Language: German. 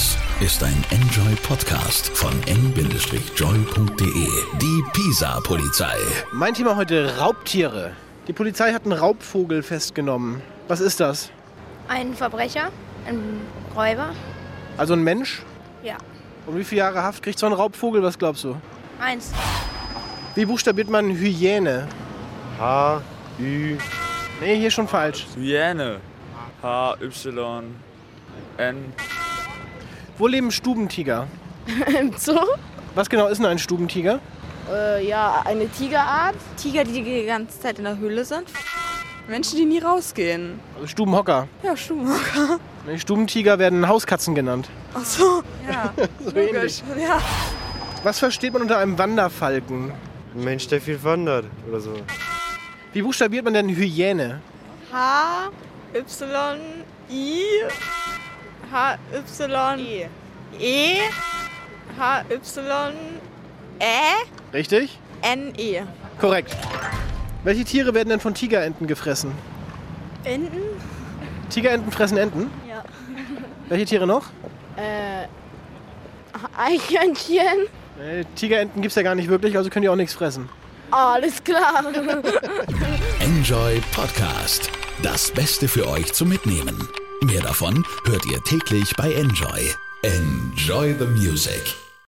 Das ist ein Enjoy Podcast von n-joy.de. Die Pisa-Polizei. Mein Thema heute: Raubtiere. Die Polizei hat einen Raubvogel festgenommen. Was ist das? Ein Verbrecher, ein Räuber. Also ein Mensch? Ja. Und wie viele Jahre Haft kriegt so ein Raubvogel? Was glaubst du? 1. Wie buchstabiert man Hyäne? H-Ü. Nee, hier schon falsch. Hyäne. H-Y-N. Wo leben Stubentiger? Im Zoo? Was genau ist denn ein Stubentiger? Ja, eine Tigerart. Tiger, die ganze Zeit in der Höhle sind. Menschen, die nie rausgehen. Also Stubenhocker. Ja, Stubenhocker. Nee, Stubentiger werden Hauskatzen genannt. Ach so, ja. So Logisch. ähnlich. Ja. Was versteht man unter einem Wanderfalken? Ein Mensch, der viel wandert oder so. Wie buchstabiert man denn Hyäne? H-Y-I. H-Y-E. H-Y-E. Richtig? N-E. Korrekt. Welche Tiere werden denn von Tigerenten gefressen? Enten? Tigerenten fressen Enten? Ja. Welche Tiere noch? Eichhörnchen. Tigerenten gibt's ja gar nicht wirklich, also können die auch nichts fressen. Alles klar. Enjoy Podcast. Das Beste für euch zum Mitnehmen. Mehr davon hört ihr täglich bei Enjoy. Enjoy the music.